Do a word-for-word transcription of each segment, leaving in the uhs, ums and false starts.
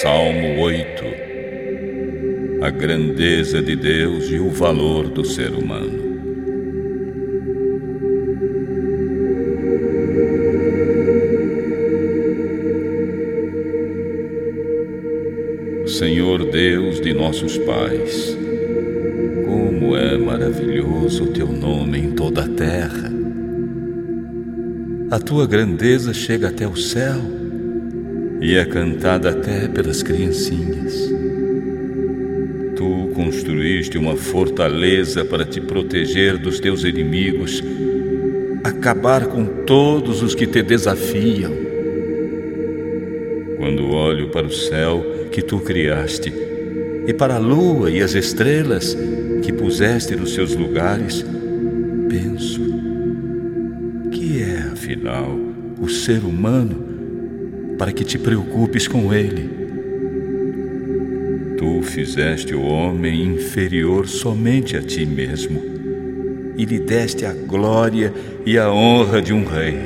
Salmo oito. A grandeza de Deus e o valor do ser humano. Senhor Deus de nossos pais, como é maravilhoso o teu nome em toda a terra. A tua grandeza chega até o céu e é cantada até pelas criancinhas. Tu construíste uma fortaleza para te proteger dos teus inimigos, acabar com todos os que te desafiam. Quando olho para o céu que tu criaste, e para a lua e as estrelas que puseste nos seus lugares, penso: que é, afinal, o ser humano para que te preocupes com ele? Tu fizeste o homem inferior somente a ti mesmo e lhe deste a glória e a honra de um rei.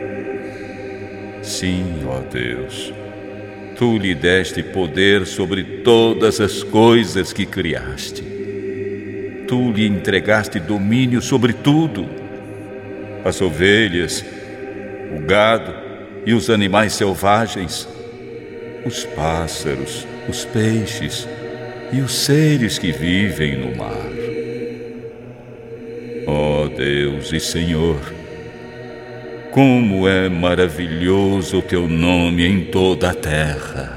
Sim, ó Deus, tu lhe deste poder sobre todas as coisas que criaste. Tu lhe entregaste domínio sobre tudo: as ovelhas, o gado e os animais selvagens, os pássaros, os peixes e os seres que vivem no mar. Ó Deus e Senhor, como é maravilhoso o teu nome em toda a terra.